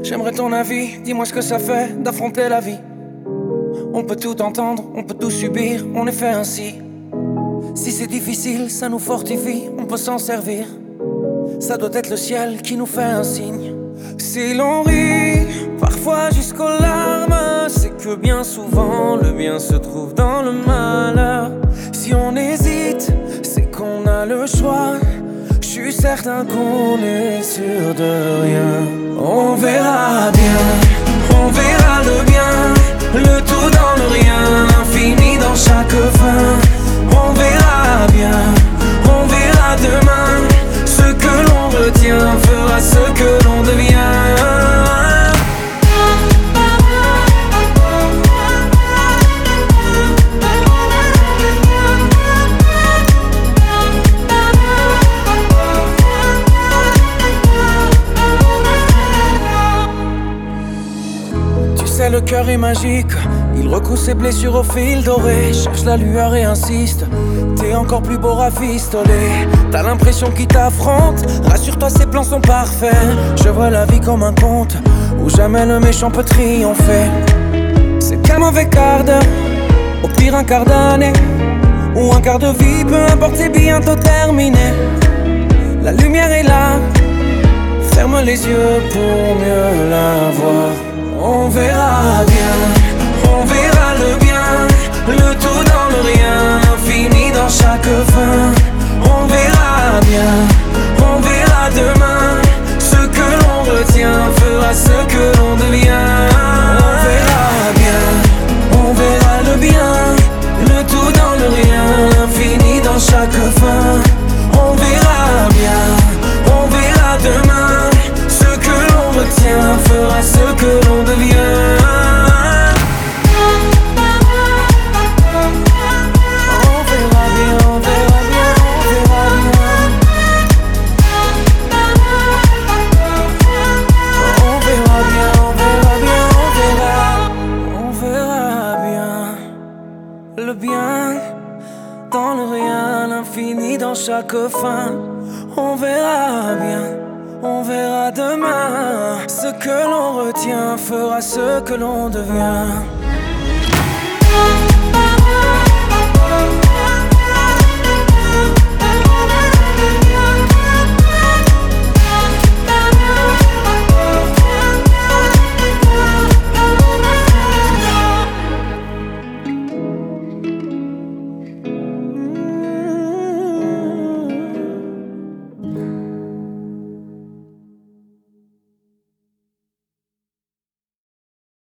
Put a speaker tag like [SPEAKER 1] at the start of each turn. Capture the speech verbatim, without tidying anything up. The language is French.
[SPEAKER 1] J'aimerais ton avis, dis-moi ce que ça fait d'affronter la vie. On peut tout entendre, on peut tout subir, on est fait ainsi. Si c'est difficile, ça nous fortifie, on peut s'en servir. Ça doit être le ciel qui nous fait un signe. Si l'on rit, parfois jusqu'aux larmes, c'est que bien souvent le bien se trouve dans le malheur. Si on hésite, c'est qu'on a le choix. Je suis certain qu'on est sûr de rien. On verra bien, on verra le bien, le tout dans le rien, l'infini dans chaque fin. On verra bien, on verra demain. Ce que l'on retient fera ce que l'on devient. Le cœur est magique, il recoue ses blessures au fil doré. Cherche la lueur et insiste, t'es encore plus beau rafistolé. T'as l'impression qu'il t'affronte, rassure-toi ses plans sont parfaits. Je vois la vie comme un conte, où jamais le méchant peut triompher. C'est qu'un mauvais quart d'heure, au pire un quart d'année, ou un quart de vie, peu importe c'est bientôt terminé. La lumière est là, ferme les yeux pour mieux la voir. On verra bien, on verra le bien, le tout dans le rien, l'infini dans chaque fin. On verra bien, on verra demain, ce que l'on retient fera ce que l'on devient. On verra bien, on verra le bien, le tout dans le rien, l'infini dans chaque fin. On verra bien, on verra demain, ce que l'on retient fera ce que l'on devient. On verra bien, on verra bien, on verra bien. On verra bien, on verra bien, on verra. On verra bien le bien dans le rien, l'infini dans chaque fin. On verra bien, on verra demain. Ce que l'on retient fera ce que l'on devient.